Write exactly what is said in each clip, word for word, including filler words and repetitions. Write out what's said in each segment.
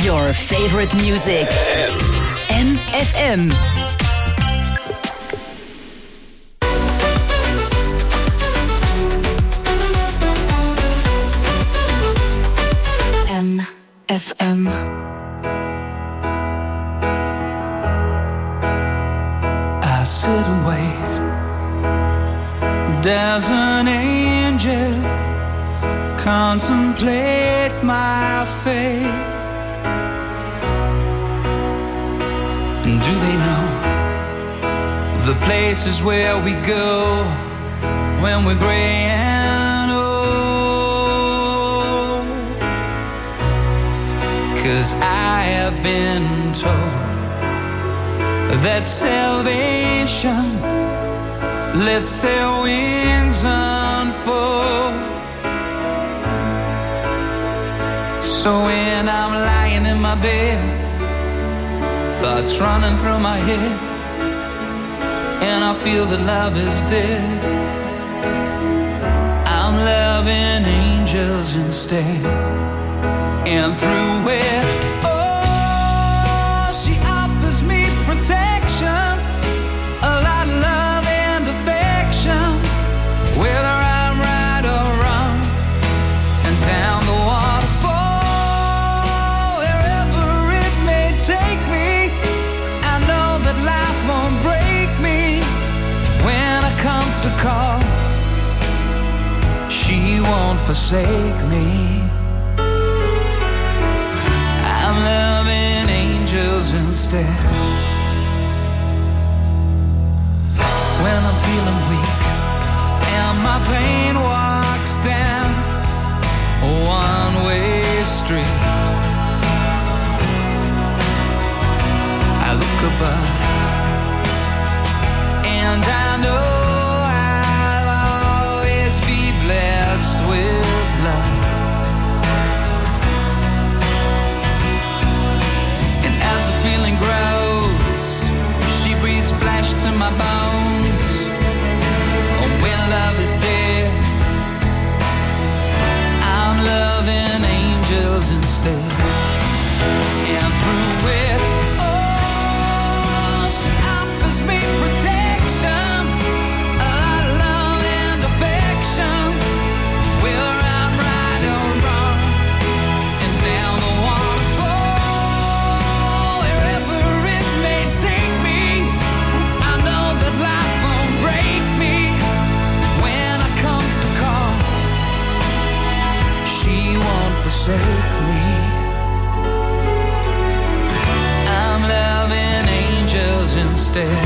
Your favorite music. M F M. M F M. I sit and wait. There's an angel. Contemplate my fate. And do they know the places where we go when we're gray and old? 'Cause I have been told that salvation lets their wings unfold. So when I'm lying in my bed, thoughts running through my head, and I feel that love is dead, I'm loving angels instead. And through it, oh, she offers me protection, a lot of love and affection, whether I'm right or wrong, and down the waterfall, wherever it may take me, I know that life won't break me when I come to call. She won't forsake me. I'm loving angels instead. When I'm feeling weak and my pain walks down a one-way street, I look above and I know I'll always be blessed with love. And as the feeling grows, she breathes flesh to my bones. And when love is dead, I'm loving angels instead. And through it, oh, she offers me protection, a lot of love and affection, whether I'm right or wrong, and down the waterfall, wherever it may take me, I know that life won't break me when I come to call. She won't forsake me. I'm loving angels instead.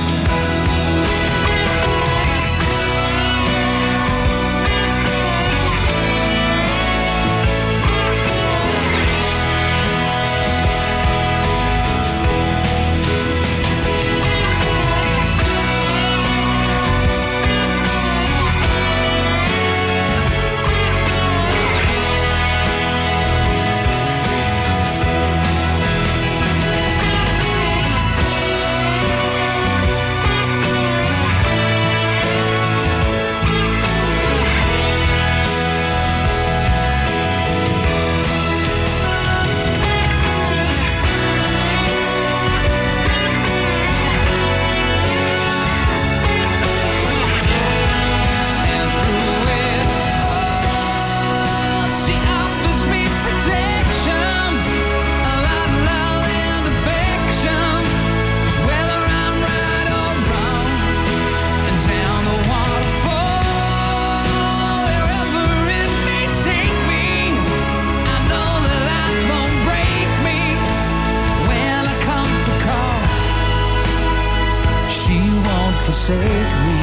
Forsake me.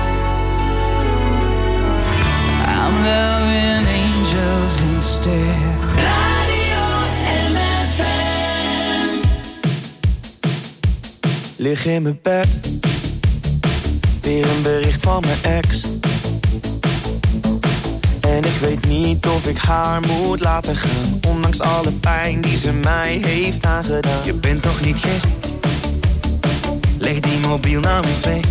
I'm loving angels instead. Radio M F M. Lig in mijn bed, weer een bericht van mijn ex. En ik weet niet of ik haar moet laten gaan, ondanks alle pijn die ze mij heeft aangedaan. Je bent toch niet gek? Leg die mobiel nou eens weg.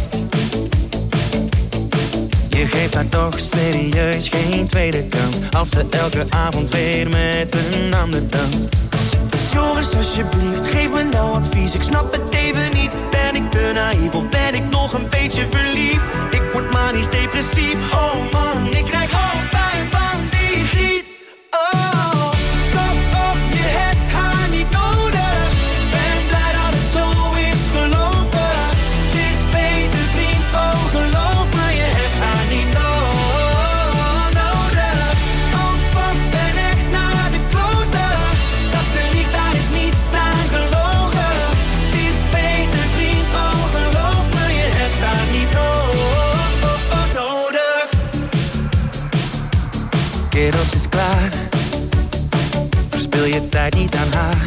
Je geeft haar toch serieus geen tweede kans, als ze elke avond weer met een ander danst. Joris, alsjeblieft, geef me nou advies. Ik snap het even niet. Ben ik te naïef of ben ik nog een beetje verliefd? Ik word manisch depressief. Oh man, ik krijg hoofdpijn van die griet. Oh, kom op, je hebt haar niet nodig. Ben blij dat het zo is gelopen. Het is beter vriend, oh geloof me, je hebt haar niet no- nodig. Oh fuck, ben echt naar de kloten. Dat ze liegt, daar is niets aan gelogen. Het is beter vriend, oh geloof me, je hebt haar niet no- nodig. Kerels is klaar. Verspil je tijd niet aan haar.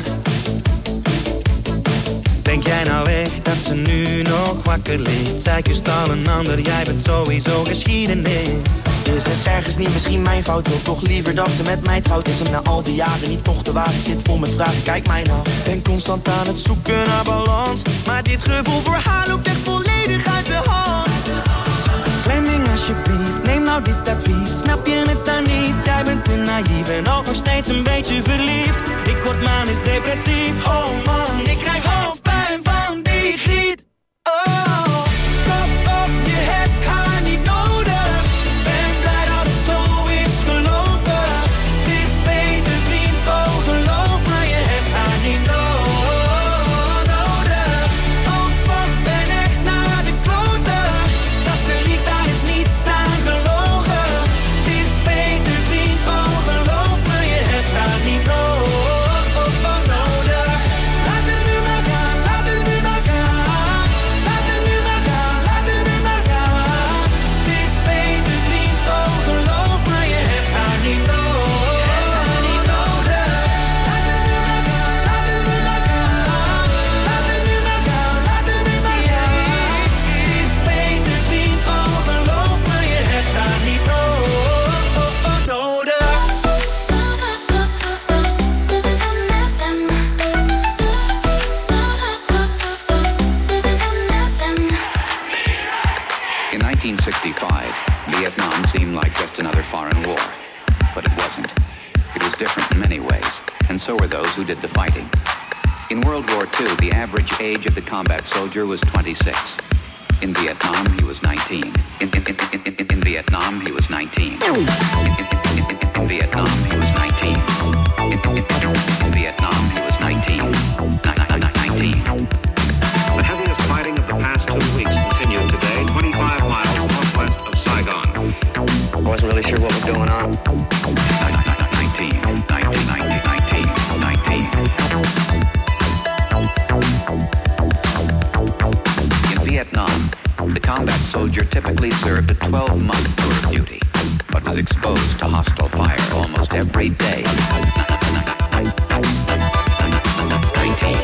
Denk jij nou echt dat ze nu nog wakker ligt? Zij kust al een ander, jij bent sowieso geschiedenis. Is het ergens niet misschien mijn fout? Wil toch liever dat ze met mij trouwt? Is hem na al die jaren niet toch te wagen? Zit vol met vragen, kijk mij nou. Ben constant aan het zoeken naar balans. Maar dit gevoel voor haar loopt echt volledig uit de hand. Fleming, alsjeblieft, neem nou dit advies. Snap je het dan niet? Jij bent te naïef en ook nog steeds een beetje verliefd. Ik word manisch depressief. Oh man, ik krijg hoofdpijn van die griet. Oh, kom op, je hebt haar niet nodig. Ben blij dat het zo is gelopen. Het is beter vriend, oh geloof me, je hebt haar niet no- nodig. Oh fuck, ben echt naar de kloten. Dat ze liegt, daar is niets aan gelogen. Het is beter vriend, oh geloof me, je hebt haar niet no- nodig. Laat het nu maar gaan, laat het nu maar gaan. Laat het nu maar gaan, laat het nu maar gaan. Het is beter vriend, oh geloof me, je hebt haar niet no- niet nodig. Laat het nu maar gaan, laat het nu maar gaan. Laat het nu maar gaan, laat het nu maar gaan. Het is beter vriend, oh geloof me, je hebt haar niet no- nodig. In nineteen sixty-five, Vietnam seemed like just another foreign war. But it wasn't. It was different in many ways, and so were those who did the fighting. In World War Two, the average age of the combat soldier was twenty-six. In Vietnam, he was nineteen. In, in, in, in, in, in Vietnam, he was nineteen. In, in, in, in, in, in Vietnam, he was nineteen. In, in, in, in Vietnam, he was nineteen. nineteen. The heaviest fighting of the past two weeks continued today, twenty-five miles northwest of Saigon. I wasn't really sure what was going on. nineteen, nineteen, nineteen, nineteen, nineteen. In Vietnam, the combat soldier typically served a twelve-month tour of duty, but was exposed to hostile fire almost every day. nineteen.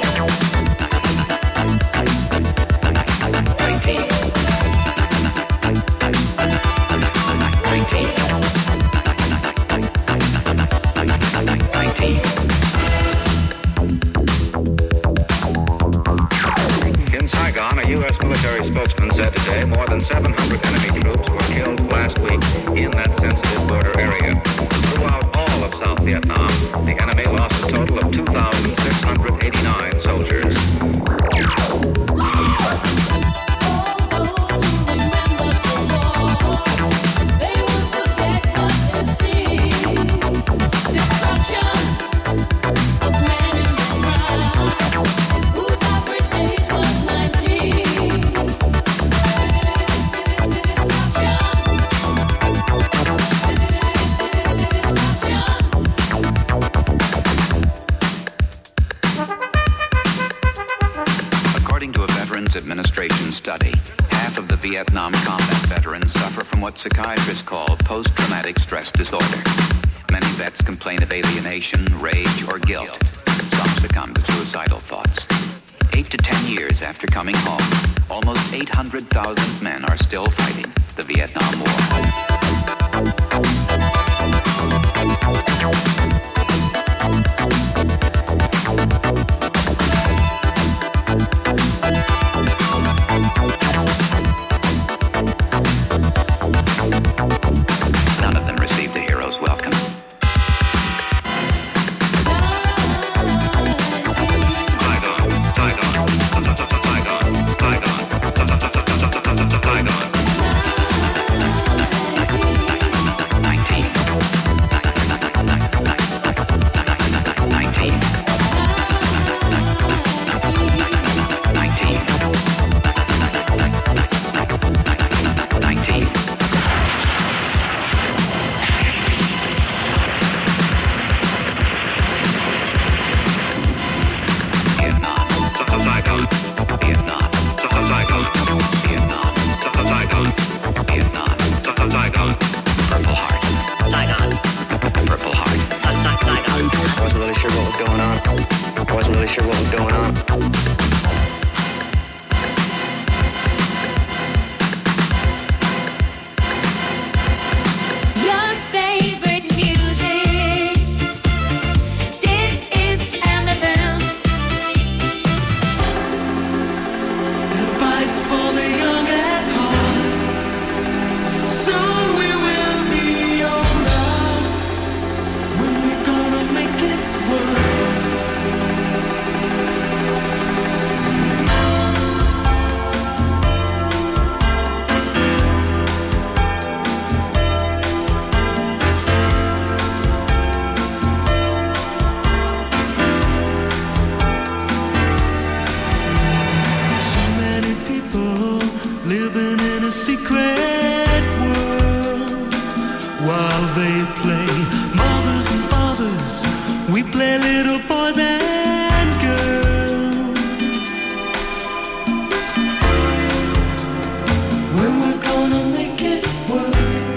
In Saigon, a U S military spokesman said today more than seven hundred enemy troops were killed last week in that sensitive border area. Throughout all of South Vietnam, the enemy lost a total of two thousand six hundred eighty-nine soldiers. Administration study, half of the Vietnam combat veterans suffer from what psychiatrists call post-traumatic stress disorder. Many vets complain of alienation, rage, or guilt. Some succumb to suicidal thoughts. Eight to ten years after coming home, almost eight hundred thousand men are still fighting the Vietnam War. None of them received the hero's welcome. while they play. Mothers and fathers, we play little boys and girls. When we're gonna make it work.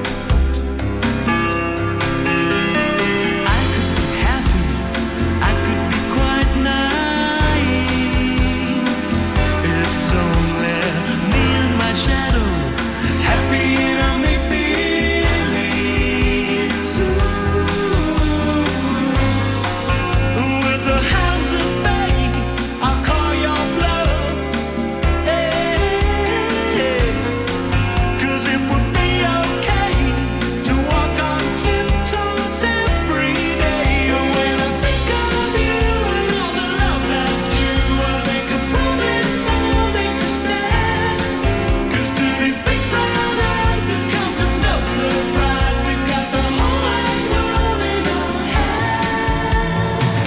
I could be happy, I could be quite naive. It's only me and my shadow, happy in a make-believe zoo. With the hounds at bay, I'll call your bluff. Hey, 'cause it would be okay to walk on tiptoes every day. When I think of you and all the love that's due, I'll make a promise, I'll make a stand. 'Cause to these big brown eyes, this comes as no surprise. We've got the whole wide world in our hands.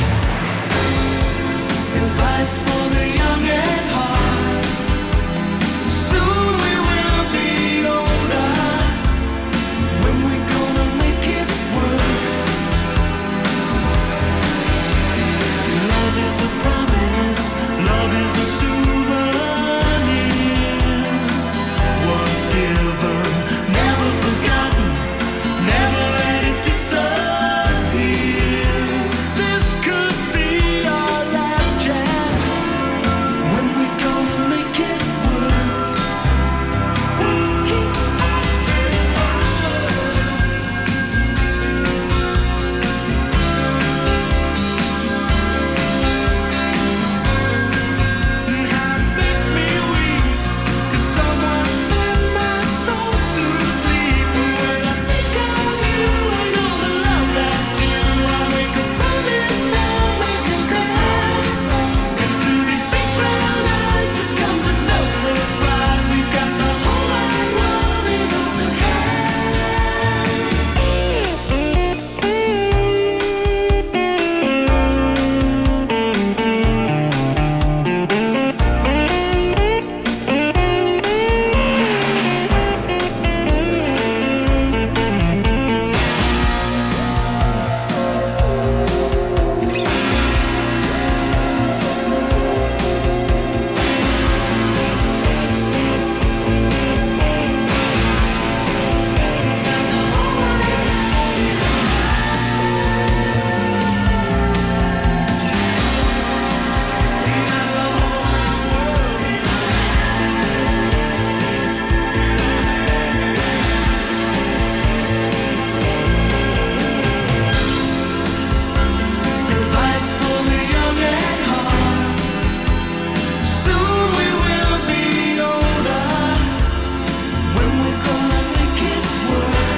Advice for the young at heart. Soon we will be older. When we're gonna make it work. Love is a promise, love is a souvenir. Was given, never forgotten, never let it disappear. This could be our last chance. When we're gonna make it work. Work it And how it makes me weak, 'cause someone sent my soul to sleep. When I think of you and all the love that's due, I'll make a promise, I'll make a stand. 'Cause to these big brown eyes, this comes as no surprise. We've got the whole wide world in our Advice for the young at heart. Soon we will be older. When we're gonna make it work.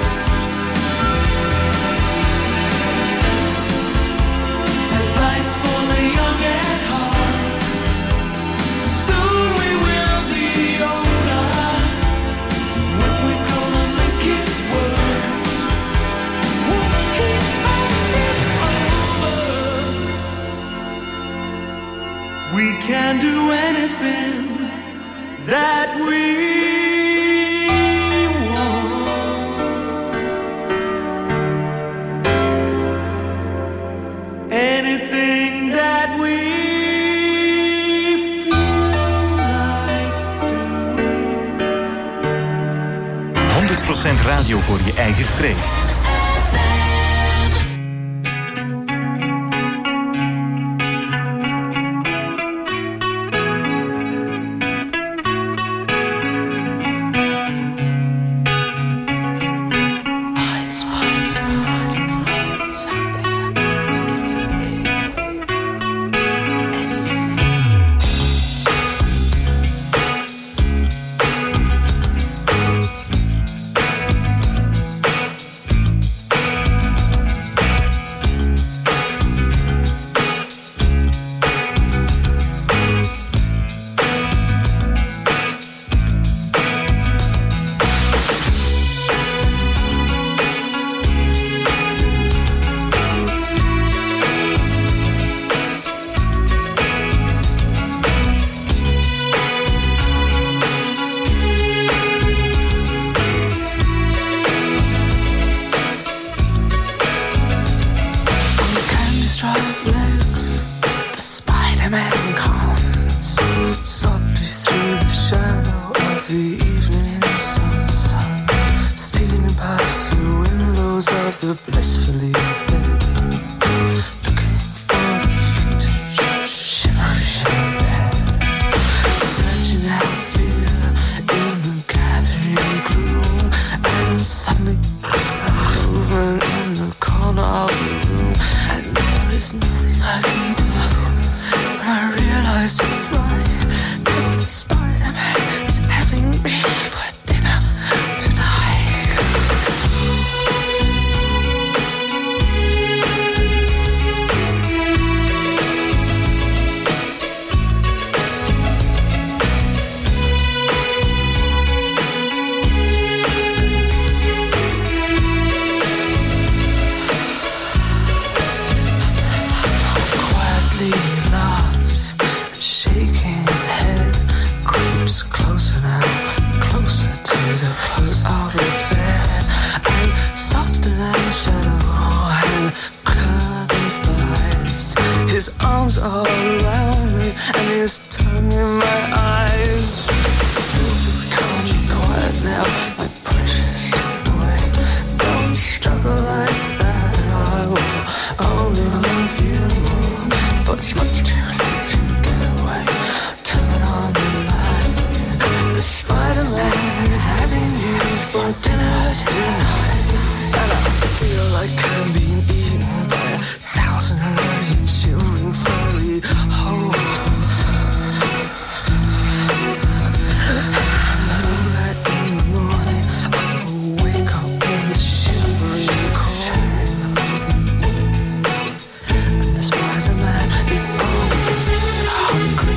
Advice for the young at heart. Soon we will be older. When we're gonna make it work. Working on this over. We can do anything that we want. Anything that we feel like doing. honderd procent radio voor je eigen streek. of the blissfully dead, looking for the vintage shimmering bed, searching out fear in the gathering gloom, and suddenly movement in the corner of the room, and there is nothing I can do. When I realize what's right, that Spider-Man is having me for dinner tonight. Quietly laughs, shaking his head, creeps closer now, closer to the foot of the bed, and softer than a shadow, and quicker than thighs. His arms are around me, and his tongue in my eyes. Still become quiet now, my precious boy. Don't struggle like that, I will only love you. But it's much too late to get away. Turn on the light. The Spider-Man is having you for dinner tonight. And I feel like I'm being eaten by a thousand million shivering furry holes. Moonlight in the morning, I will wake up in the shivering cold. And the Spider-Man is always hungry.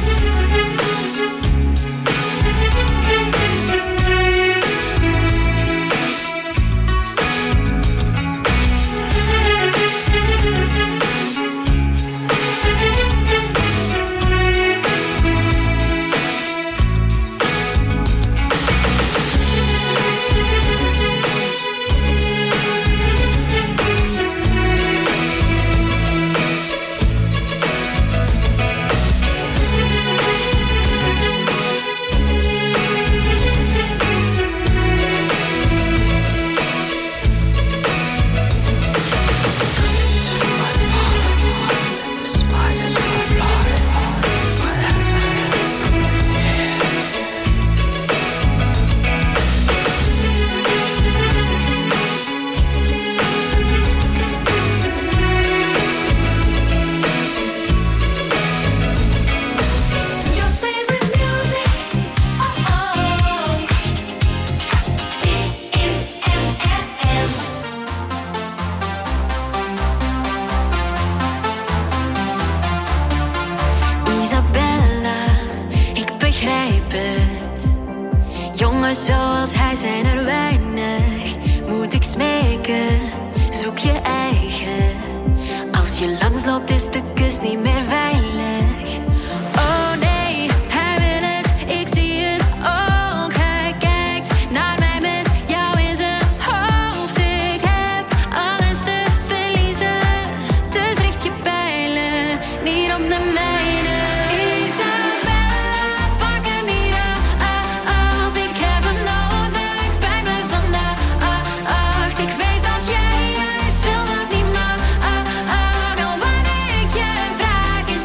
Isabella, ik begrijp het. Jongens zoals hij zijn er weinig. Moet ik smeken, zoek je eigen. Als je langsloopt is de kus niet meer veilig. Oh nee, hij wil het, ik zie het ook. Hij kijkt naar mij met jou in zijn hoofd. Ik heb alles te verliezen, dus richt je pijlen niet op de mijne. Isabella, pak hem niet af. Ik heb hem nodig bij me vandaag. Ik weet dat jij juist wil dat niet mag. Al wat ik je vraag is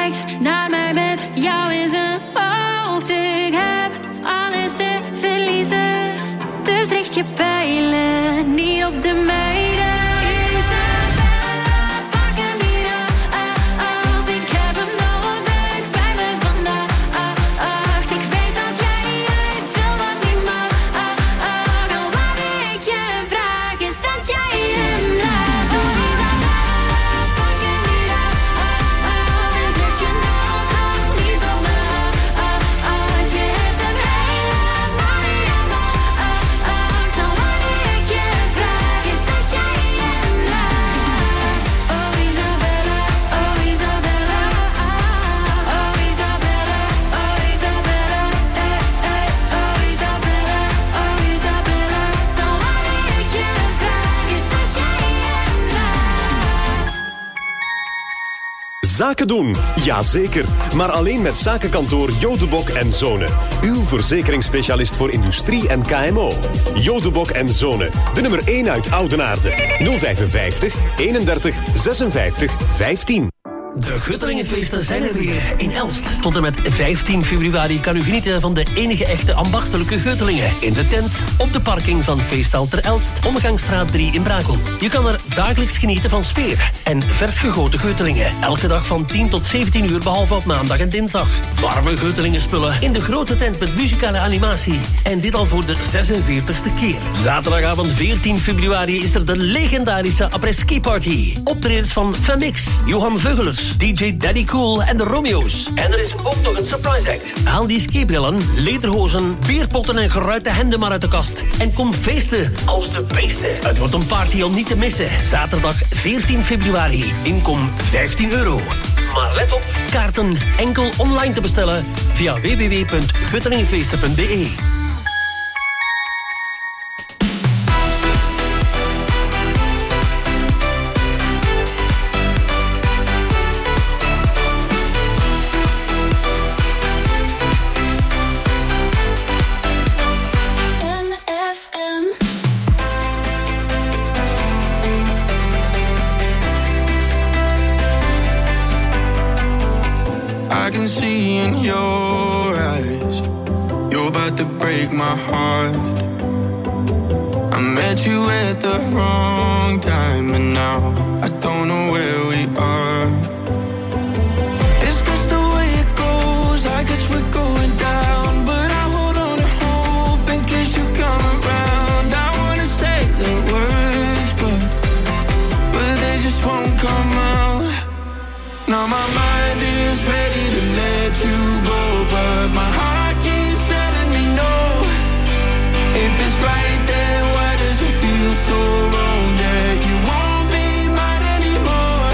kijkt naar mij met jou in zijn hoofd. Ik heb alles te verliezen. Dus richt je pijlen niet op de meiden. Isabella, pak hem niet af. Ik heb hem nodig bij me vandaag. Ik weet dat jij juist wil wat niet mag. En wat ik je vraag is dat jij hem laat. Oh Isabella, pak hem niet af. En zet je noodhand niet op me. Je hebt hem helemaal niet aan me. Zo wat ik je vraag is dat jij hem laat. Oh Isabella, oh Isabella. Oh Isabella, oh Isabella. Eh, eh, oh Isabella, oh Isabella. Dan wat ik je vraag is dat jij hem laat. Zaken doen, jazeker. Maar alleen met zakenkantoor Jodebok en Zonen. Uw verzekeringsspecialist voor industrie en K M O. Jodebok en Zonen, de nummer één uit Oudenaarde. nul vijfenvijftig, eenendertig, zesenvijftig, vijftien. De Guttelingenfeesten zijn er weer in Elst. Tot en met vijftien februari kan u genieten van de enige echte ambachtelijke Guttelingen. In de tent, op de parking van Feesthal ter Elst, Omgangsstraat drie in Brakel. Je kan er dagelijks genieten van sfeer en vers gegoten Guttelingen. Elke dag van tien tot zeventien uur, behalve op maandag en dinsdag. Warme Guttelingenspullen in de grote tent met muzikale animatie. En dit al voor de zesenveertigste keer. Zaterdagavond veertien februari is er de legendarische après-ski party. Optredens van Femix, Johan Veugelers, D J Daddy Cool en de Romeo's. En er is ook nog een surprise act. Haal die skibrillen, lederhozen, bierpotten en geruite hemden maar uit de kast. En kom feesten als de beesten. Het wordt een party om niet te missen. Zaterdag veertien februari. Inkom vijftien euro. Maar let op, kaarten enkel online te bestellen via w w w punt guttelingenfeesten punt b e. I can see in your eyes you're about to break my heart. I met you at the wrong time, and now I don't know where we are. Is this the way it goes? I guess we're going down, but I hold on to hope in case you come around. I wanna say the words, but but they just won't come out. Now my mind is ready to let you go, but my heart keeps telling me no. If it's right, then why does it feel so wrong that you won't be mine anymore?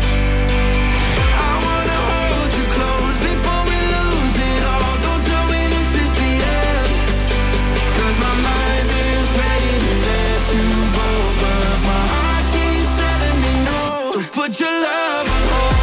I wanna hold you close before we lose it all. Don't tell me this is the end, 'cause my mind is ready to let you go, but my heart keeps telling me no. So put your love on hold.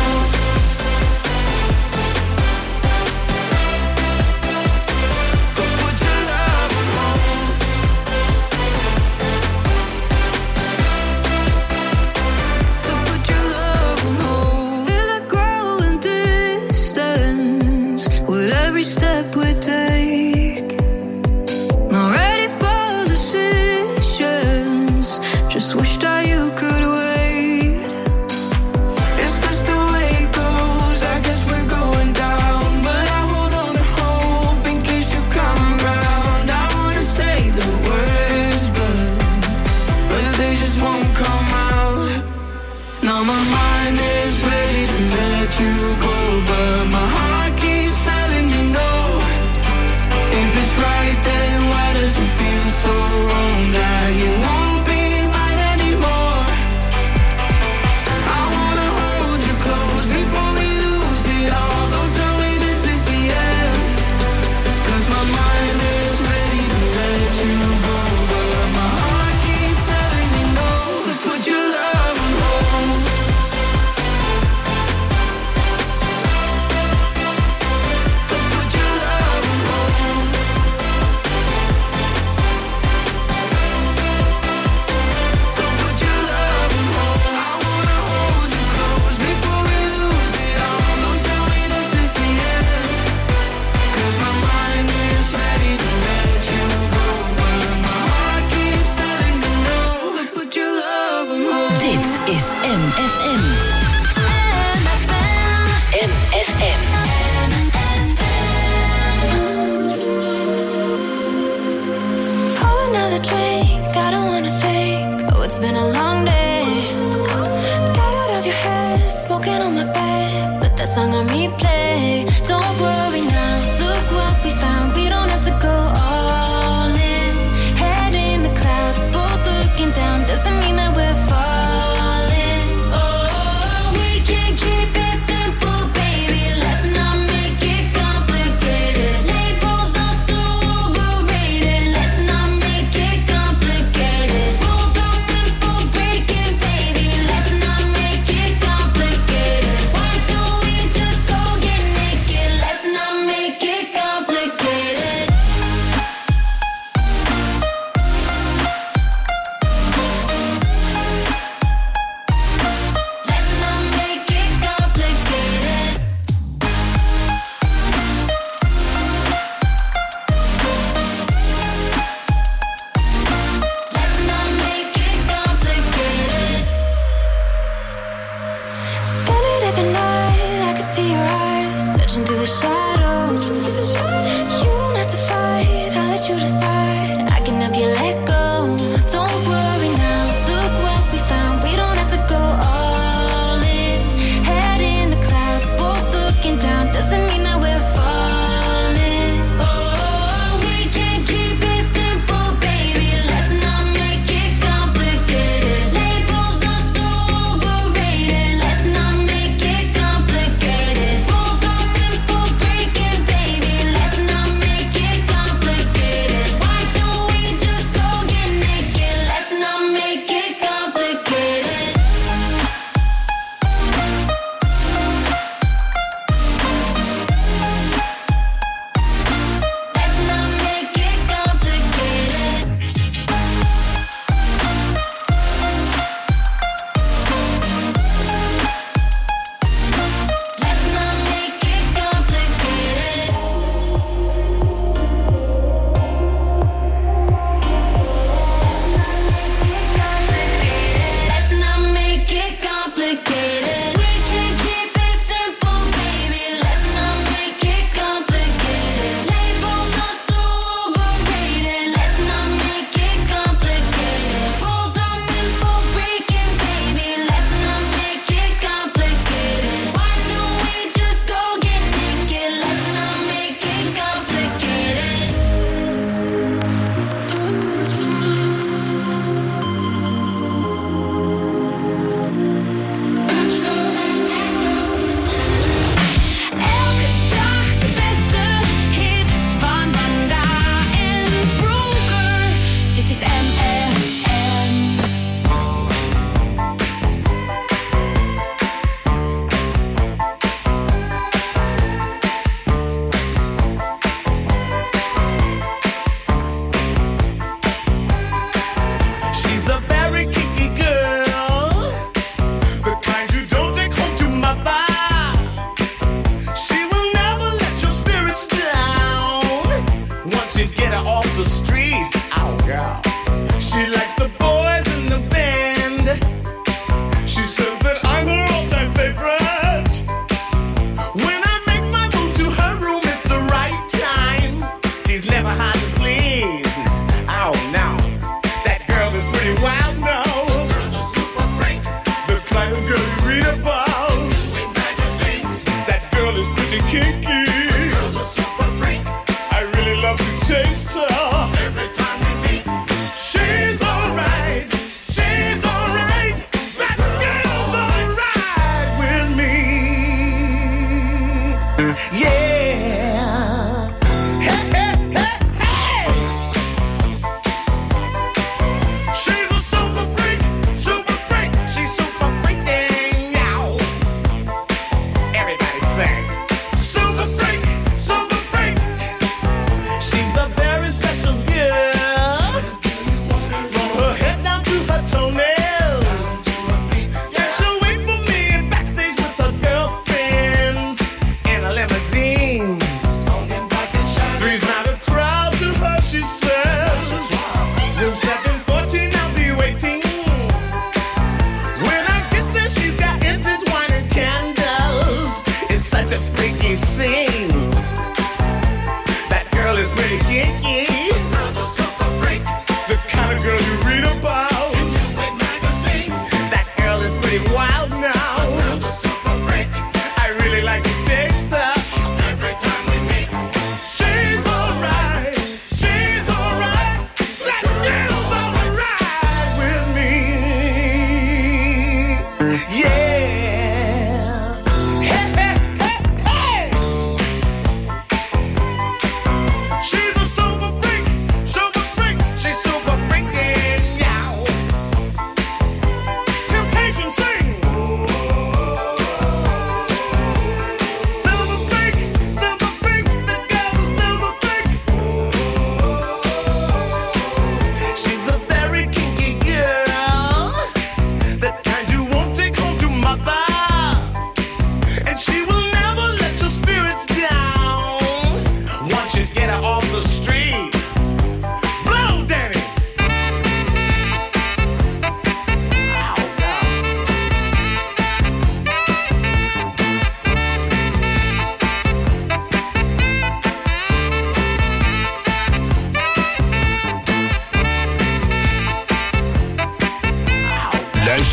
Step we take, not ready for decisions. Just wish that you could wait. Is this the way it goes? I guess we're going down, but I hold on to hope in case you come around. I wanna say the words, but but they just won't come out. Now my mind is ready to let you go, but my heart keeps telling me no. If it's right, then why does it feel so wrong that you won't be mine anymore? I wanna hold you close before we lose it all. Don't tell me this is the end, 'cause my mind is ready to let you go, but my heart keeps telling me no. So put your love on hold. that song on replay. Don't worry now, look what we found. We don't have to go all in. Head in the clouds, both looking down. Doesn't mean that we're falling. Oh, we can keep it simple, baby. Let's not make it complicated. Labels are so overrated. Let's not make it complicated. Rules are meant for breaking, baby. Let's not make it complicated. Why don't we just go get naked? Let's not make it complicated. Let's not make it complicated. Let's not make it complicated. Scanning every night, I can see your eyes searching through the shadows. You don't have to fight, I'll let you decide. I can help you let go. Don't worry now, look what we found. We don't have to go all in. Head in the clouds, both looking down. Doesn't mean that we're falling. Oh, we can keep it simple, baby. Let's not make it complicated. Labels are so overrated. Let's not make it complicated. Rules are meant for breaking, baby. Let's not make it complicated. Why don't we just go get naked? Let's not make it complicated. Let's not make it complicated. Let's not make it complicated. Let's not make it complicated. We can keep it simple, baby. Let's not make it complicated. Labels are so overrated. Let's not make it complicated. Rules are meant for breaking, baby. Let's not make it complicated. Why don't we just go get naked? Let's not make it complicated. Elke dag de beste hits van vandaag en vroeger. Dit is M F M. She's a very kinky girl, the kind you don't take home to mother. She will never let your spirits down once you get her off the street. Oh, girl. She likes the boys in the band. She says that I'm her all-time favorite. When I make my move to her room, it's the right time. She's never hard to please. Oh, no. That girl is pretty wild now. Girl's a super freak. The kind of girl you read about. In magazines. That girl is pretty kinky. Girl's a super freak. I really love to taste her. Every time we meet. She's alright. She's alright. That girl's alright with me. Yeah. Hey, hey, hey, hey. She's a super freak, super freak. She's super freaking now. Everybody sing. Super freak, super freak. She's a very special girl. From her head down to her toenails. Yeah, she'll wait for me backstage with her girlfriends in a limousine.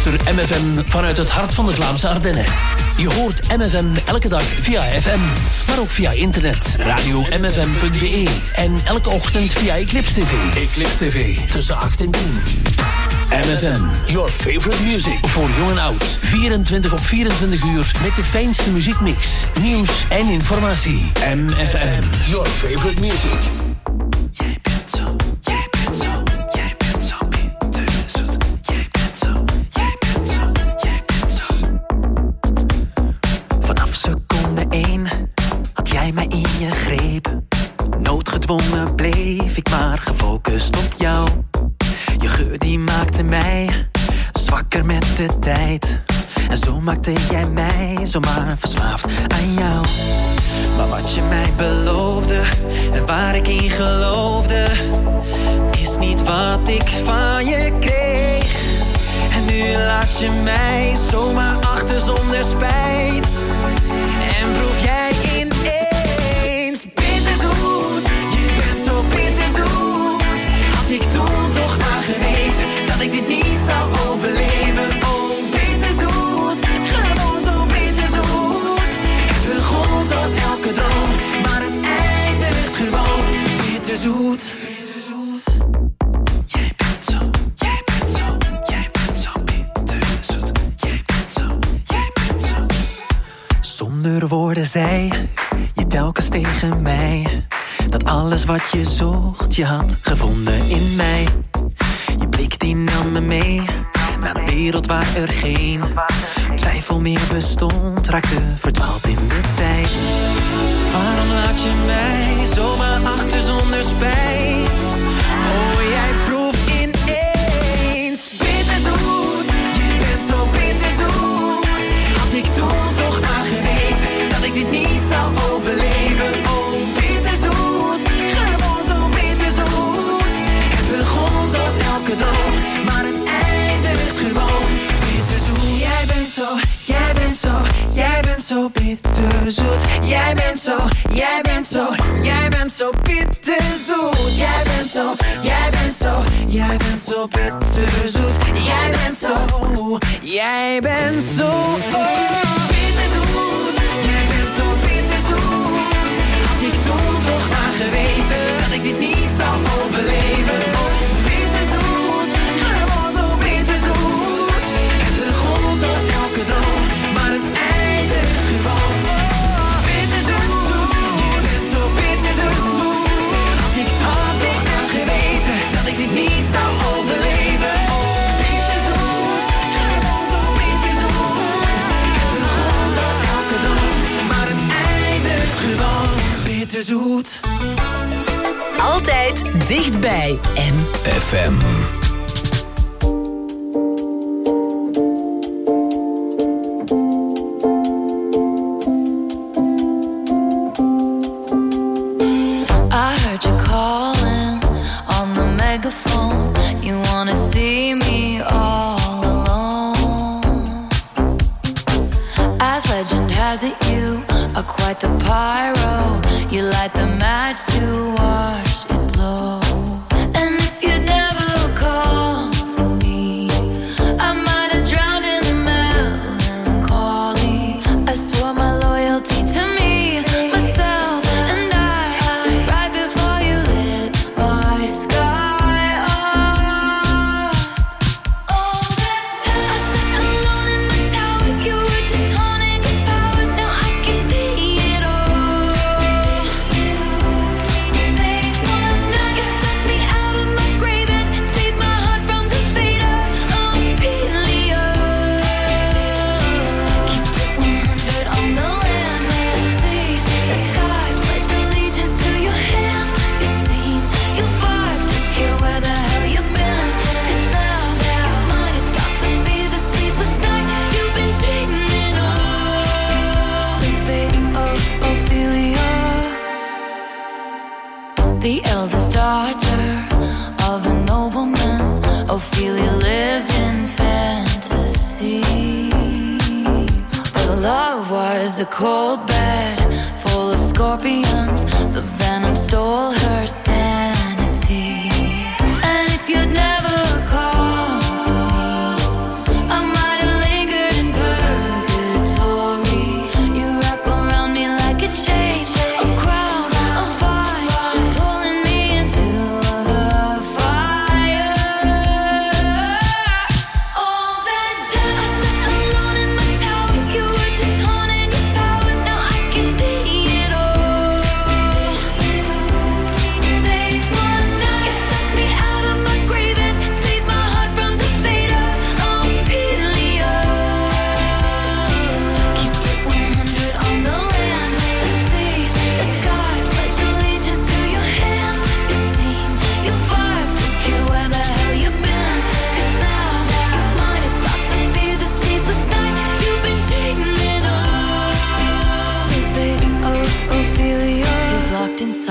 Luister M F M vanuit het hart van de Vlaamse Ardennen. Je hoort M F M elke dag via F M, maar ook via internet, radio m f m punt b e en elke ochtend via Eclipse T V. Eclipse T V, tussen acht en tien. M F M, your favorite music. Voor jong en oud. vierentwintig op vierentwintig uur met de fijnste muziekmix, nieuws en informatie. M F M, your favorite music. Jij bent zo, jij bent zo, jij bent zo bitterzoet. Jij bent zo, jij bent zo, jij bent zo. Vanaf seconde één had jij mij in je greep. Noodgedwongen bleef ik maar gefocust op jou. Je geur die maakte mij zwakker met de tijd. En zo maakte jij mij zomaar verslaafd aan jou. Maar wat je mij beloofde en waar ik in geloofde, is niet wat ik van je kreeg. En nu laat je mij zomaar achter zonder spijt. En proef jij ineens bitterzoet. Je bent zo bitterzoet. Had ik toen toch maar geweten dat ik dit niet zou overleven. Oh, bitterzoet, gewoon zo bitterzoet. Het begon zoals elke droom, maar het eindigt gewoon bitterzoet. Jij bent zo, jij bent zo, jij bent zo bitterzoet. Jij bent zo, jij bent zo. Zonder woorden zei je telkens tegen mij dat alles wat je zocht, je had gevonden in mij. Je blik die nam me mee naar een wereld waar er geen twijfel meer bestond. Raakte verdwaald in de tijd. Waarom laat je mij zomaar achter zonder spijt? Oh, jij proeft ineens bitterzoet. Je bent zo bitterzoet. Had ik toen toch maar geweten dat ik dit niet zou overleven. Oh, bitterzoet, gewoon zo bitterzoet. Het begon zoals elke droom, maar het eindigt gewoon bitterzoet. Jij bent zo, jij bent zo, jij bent zo bitterzoet. Jij bent zo, jij bent zo, jij bent zo bitterzoet. Jij bent zo, jij bent zo, jij bent zo bitterzoet. Jij bent zo, jij bent zo, oh, bitterzoet. Jij bent zo bitterzoet. Had ik toen toch maar geweten dat ik dit niet zou overleven. Oh, bitterzoet, gewoon zo bitterzoet. Het begon zoals elke droom, maar het eindigt gewoon. Oh, bitterzoet, je bent zo bitterzoet. Had ik dan toch maar geweten dat ik dit niet zou overleven. Oh, bitterzoet, gewoon zo bitterzoet. Het begon zoals elke droom, maar het eindigt gewoon bitterzoet. Altijd dichtbij M F M. I heard you calling on the megaphone. You wanna see me all alone. As legend has it, you are quite the pyro. You light the match to watch it blow. And if you'd never call for me, I might have drowned in the melancholy. I swore my loyalty to me, myself, and I, right before you lit my sky up. All that time I sat alone in my tower, you were just honing your powers. Now I can see it all. Late one night, you took me out of my grave and saved my heart from the fate of Ophelia. Keep it one hundred on the land, the sea, the sky. Pledge allegiance to your hands, your team, your vibes. Don't care where the hell you've been. 'Cause now, now, mine, it's about to be the sleepless night you've been dreaming of. The fate of Ophelia, the eldest daughter of a nobleman. Ophelia lived in fantasy, but love was a cold bed full of scorpions. The venom stole her sanity. And if you'd never call for me, I might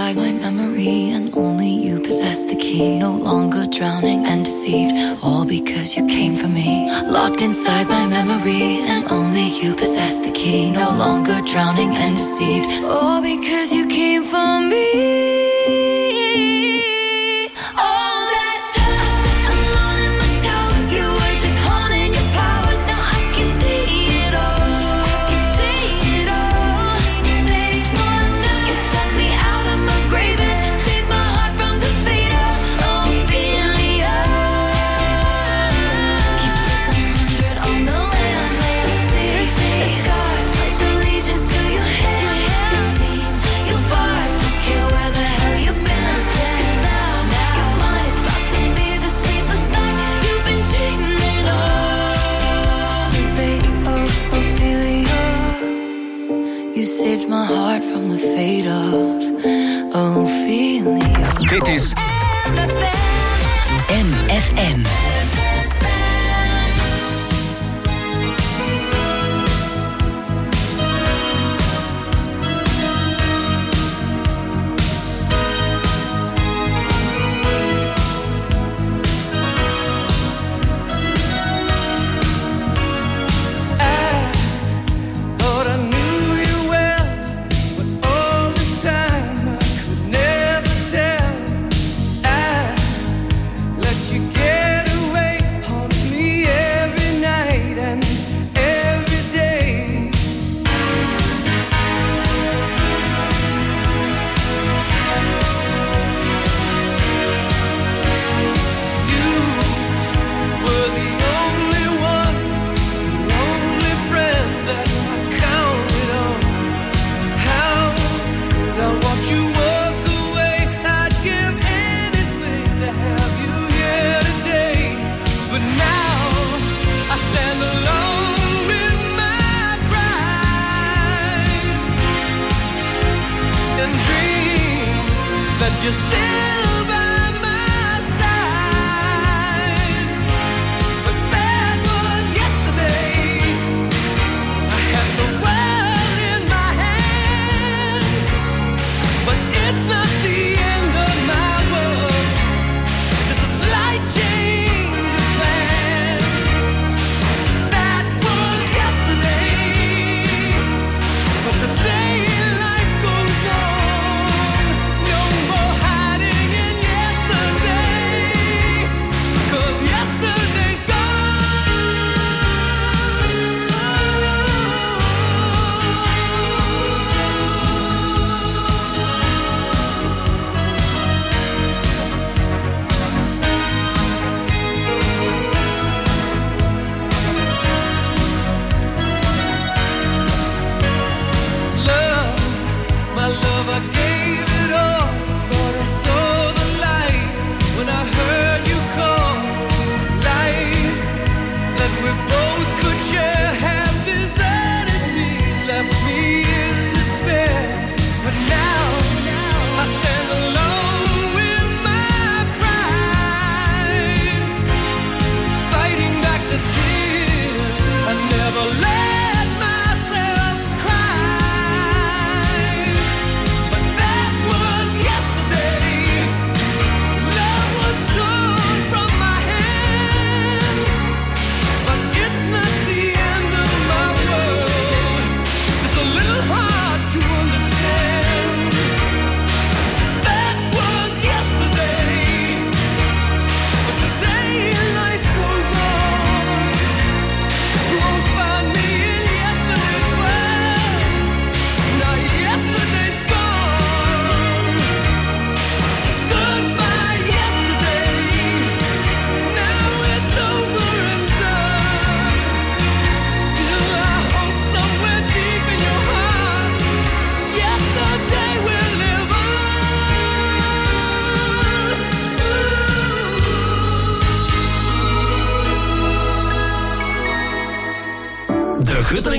inside my memory, and only you possess the key. No longer drowning and deceived, all because you came for me. Locked inside my memory, and only you possess the key. No longer drowning and deceived, all because you came for me. Saved my heart from the fate of Ophelia. Dit is M F M. Get away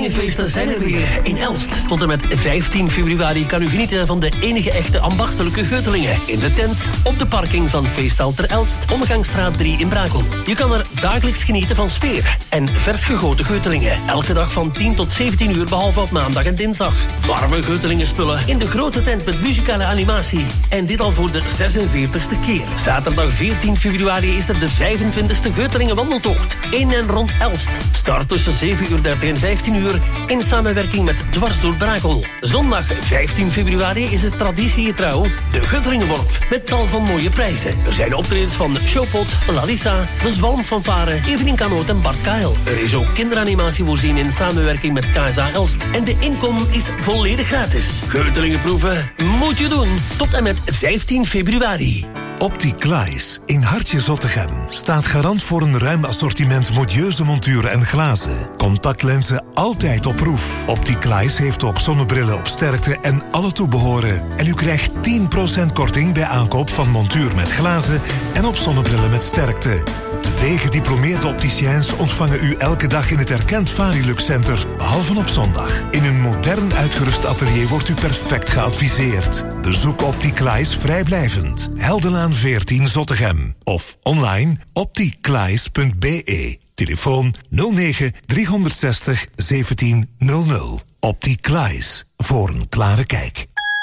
Koninginfeesten zijn er weer in Elst. Tot en met vijftien februari kan u genieten van de enige echte ambachtelijke geutelingen. In de tent, op de parking van Feestzaal ter Elst, Omgangsstraat drie in Brakel. Je kan er dagelijks genieten van sfeer en vers gegoten geutelingen. Elke dag van tien tot zeventien uur, behalve op maandag en dinsdag. Warme geutelingenspullen in de grote tent met muzikale animatie. En dit al voor de zesenveertigste keer. Zaterdag veertien februari is er de vijfentwintigste Geutelingenwandeltocht. In en rond Elst. Start tussen zeven uur dertig en vijftien uur in samenwerking met Dwars door Brakel. Zondag vijftien februari is het traditiegetrouw de Geutelingenworp. Met tal van mooie prijzen. Er zijn optredens van Showpot, Larissa, de Zwalmfanfare, Evelien Kanoot en Bart Kael. Er is ook kinderanimatie voorzien in samenwerking met K S A Elst. En de inkom is volledig gratis. Geutelingenproeven moet je doen. Tot en met vijftien februari. Opticlies in Hartje Zottegem staat garant voor een ruim assortiment modieuze monturen en glazen. Contactlenzen altijd op proef. Opticlies heeft ook zonnebrillen op sterkte en alle toebehoren. En u krijgt tien procent korting bij aankoop van montuur met glazen en op zonnebrillen met sterkte. Twee gediplomeerde opticiens ontvangen u elke dag in het erkend Varilux Center, behalve op zondag. In een modern uitgerust atelier wordt u perfect geadviseerd. Bezoek Opticlies vrijblijvend. Heldenlaan veertien Zottegem. Of online opticlies punt b e. Telefoon nul negen driehonderdzestig zeventien nul nul. Opticlies. Voor een klare kijk.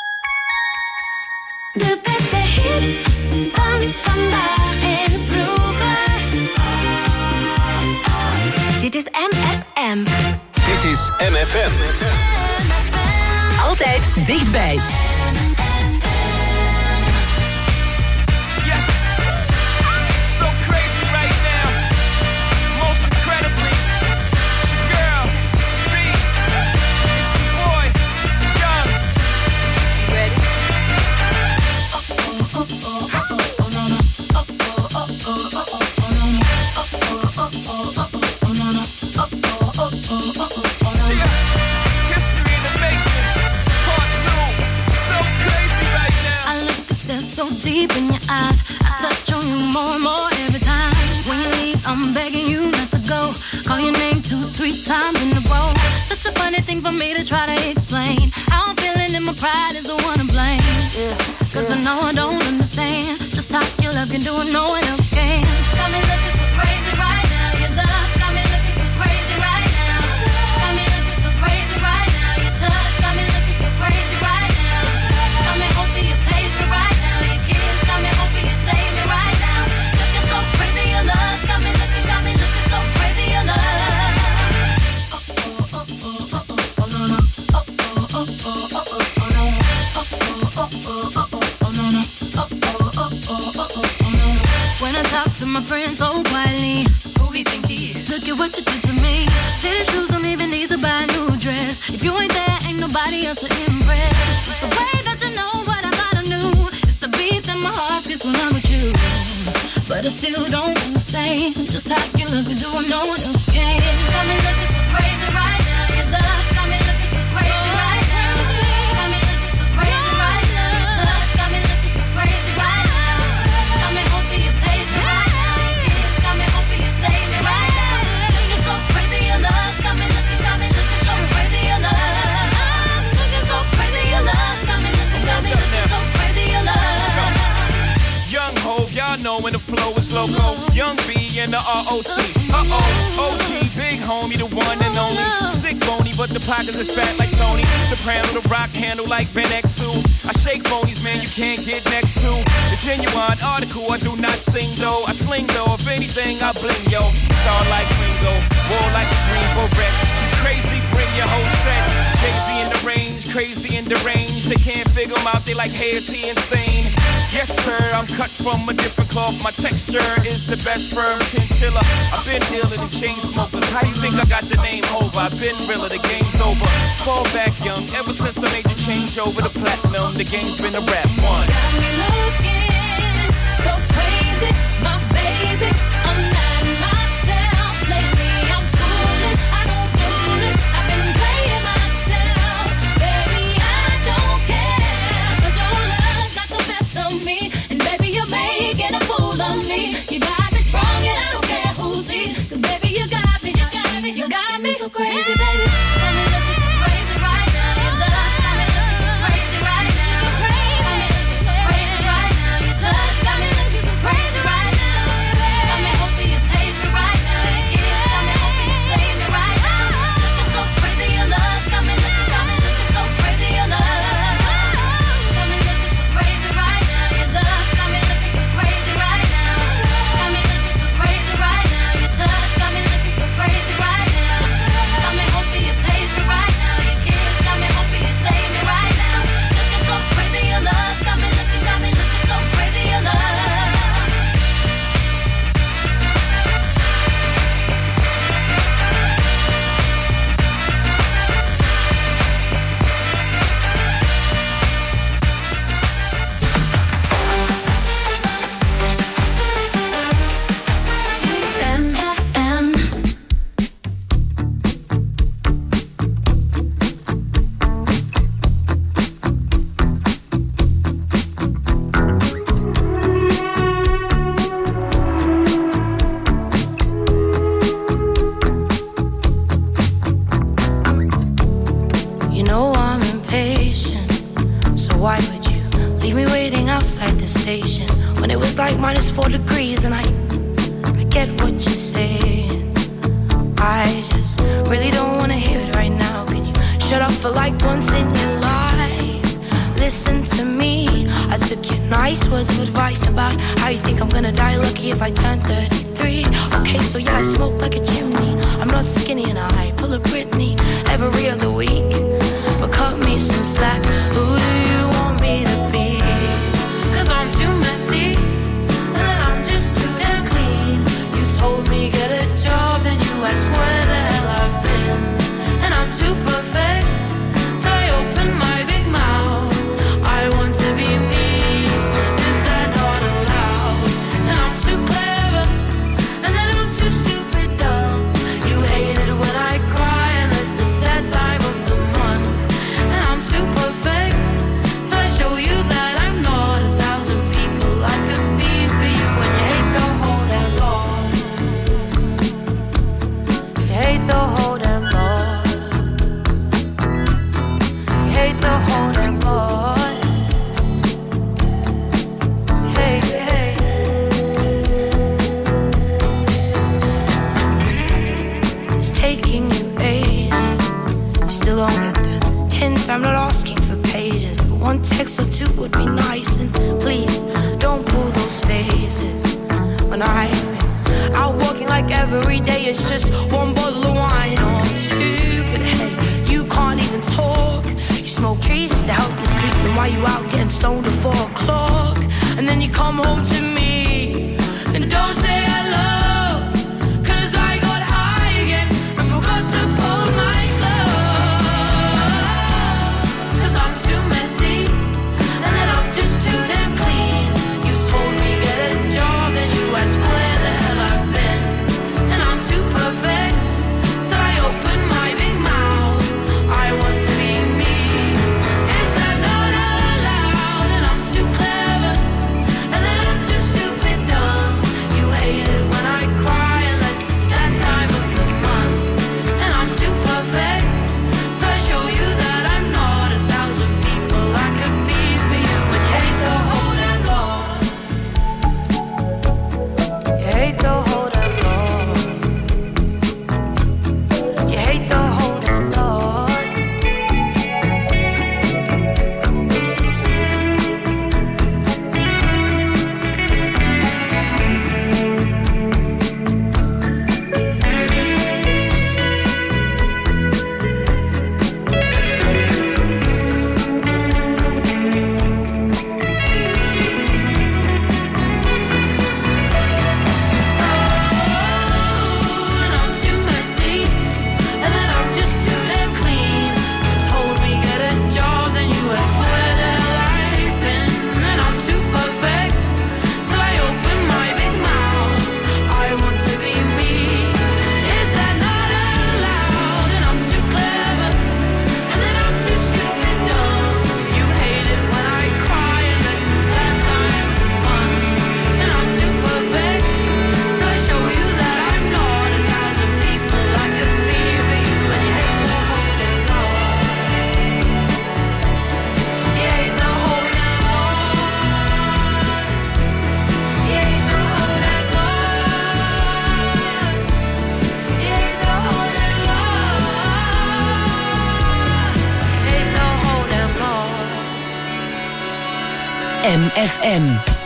De beste hits van vandaag en vroeger. Dit is M F M. Dit is M F M. Altijd dichtbij. Yes, so crazy right now. Most incredibly, it's your girl, B. It's your boy, Young. You ready? See ya. History in the making. Part two. So crazy right now. I look a step so deep in your eyes. I touch on you more and more every time. When you leave, I'm begging you not to go. Call your name two, three times in a row. Such a funny thing for me to try to explain. How I'm feeling and my pride is the one to blame. Yeah. Cause I know I don't understand just how your love can do what no one else can. Got me looking so crazy right now. Your love's got me looking so crazy right now. Got me looking so crazy right now. Your touch got me looking so crazy right now. Got me hoping you page me right now. Your kiss got me hoping you save me right now. Looking so crazy, your love's got me looking, got me looking so crazy, your love. When I talk to my friends so quietly, who he think he is? Look at what you did to me. Tennis shoes don't even need to buy a new dress. If you ain't there, ain't nobody else to impress. It's the way that you know what I thought I knew. It's the beat that my heart gets when I'm with you. But I still don't understand just how you look and do what no one else can. Got me looking so crazy right now. Your love's got me looking so crazy right now. Got me looking so crazy right now. Your touch got me looking so crazy right now. Got me hoping you page me right now. Your kiss got me hoping you save me right now. Looking so crazy, your love's got me looking, got me looking so crazy, your love. I'm looking so crazy, your love's got me looking, got me looking so crazy, your love. Young Hov, y'all know when the flow is loco. Young B and the R O C. Uh-oh, O G, big homie, the one and only. Stick bony, but the pockets is fat like Tony. Soprano, the rock handle like Ben X two. I shake phonies, man, you can't get next to. The genuine article, I do not sing though. I sling though, if anything, I bling, yo. Star like Ringo, war like a Greensboro wreck. Crazy, bring your whole set. Jay-Z in the range, crazy in the range. They can't figure him out, they like, hey, is he insane? Yes, sir, I'm cut from a different cloth. My texture is the best firm chinchilla. I've been dealing in chain smokers. How do you think I got the name over? I've been realer, the game's over. Fall back young, ever since I made the change over to platinum, the game's been a rap one. Got me looking so crazy, my baby. I'm not myself lately. I'm foolish, I don't do this. I've been playing myself, baby. I don't care, 'cause your love got the best of me, and baby you're making a fool of me. You got me strong and I don't care who sees, 'cause baby you got me, you got me, you got me so crazy, baby. conversation when it was like minus four degrees, and I, I get what you're saying. I just really don't wanna hear it right now. Can you shut up for like once in your life? Listen to me. I took your nice words of advice about how you think I'm gonna die lucky if I turn thirty-three. Okay, so yeah, I smoke like a chimney. I'm not skinny and I pull a Britney every other week. But cut me some slack. Who do you want me to be? Cause I'm too messy, and then I'm just too damn clean. You told me get a job, and you asked where the hell I've been. And I'm too perfect till I open my big mouth. I want to be me, is that not allowed? And I'm too clever, and then I'm too stupid dumb. You hate it when I cry, unless it's that time of the month. And I'm too perfect till I show you that I'm not a thousand people I could be for you. And you hate the whole damn lot. You hate the whole damn lot. You hate the whole damn lot. Hey, hey. It's taking you ages. You still don't get the hint. I'm not asking for pages, but one text or two would be nice. And please don't pull those faces when I've been out walking like every day. It's just one bottle of wine or two. But hey, you can't even talk. You smoke trees just to help you sleep. Then why you out getting stoned at four o'clock? And then you come home to me and don't say hello. Cause I got high again and forgot to fold my clothes. Cause I'm too messy, and then I'm just too damn clean. You told me get a job, and you asked where the hell I've been. And I'm too perfect till I open my big mouth. I want to be me, is that not allowed? And I'm too clever, and then I'm too stupid dumb. You hate it when I cry, unless it's that time of the month. And I'm too perfect till I show you that I'm not a thousand people I could be for you. And you hate the whole damn lot. You hate the whole damn lot. You hate the whole damn lot. And I'm too messy, and then I'm just too damn clean. You told me get a job, then you asked where the hell I've been. And I'm too perfect till I open my big mouth. I want to be me, is that not allowed? And I'm too clever, and then I'm too stupid dumb. You hate it when I cry, unless it's that time of the month. And I'm too perfect till I show you that I'm not a thousand people I could be for you. And you hate the whole damn lot. You hate the whole damn lot. You hate the whole damn lot. You hate the whole damn lot. You hate the whole damn lot. M F M.